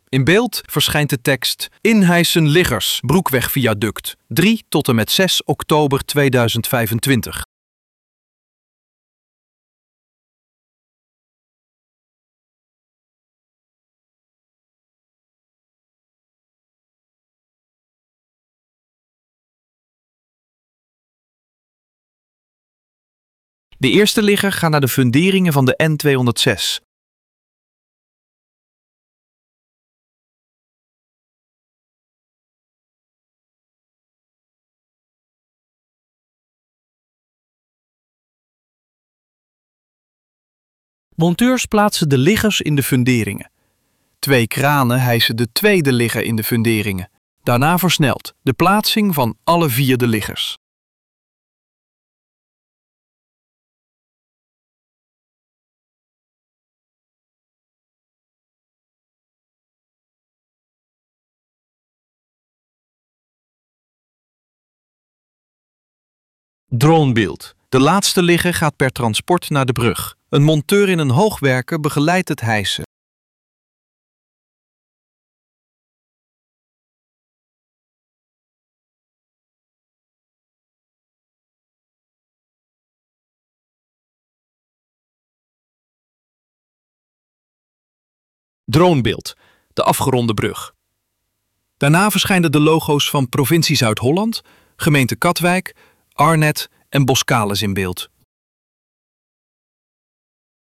In beeld verschijnt de tekst Inhijsen-Liggers, Broekwegviaduct, 3 tot en met 6 oktober 2025. De eerste ligger gaat naar de funderingen van de N206. Monteurs plaatsen de liggers in de funderingen. 2 kranen hijsen de tweede ligger in de funderingen. Daarna versnelt de plaatsing van alle 4 de liggers. Dronebeeld. De laatste ligger gaat per transport naar de brug. Een monteur in een hoogwerker begeleidt het hijsen. Dronebeeld. De afgeronde brug. Daarna verschijnen de logo's van provincie Zuid-Holland, gemeente Katwijk, Arnhet en Boskalis in beeld.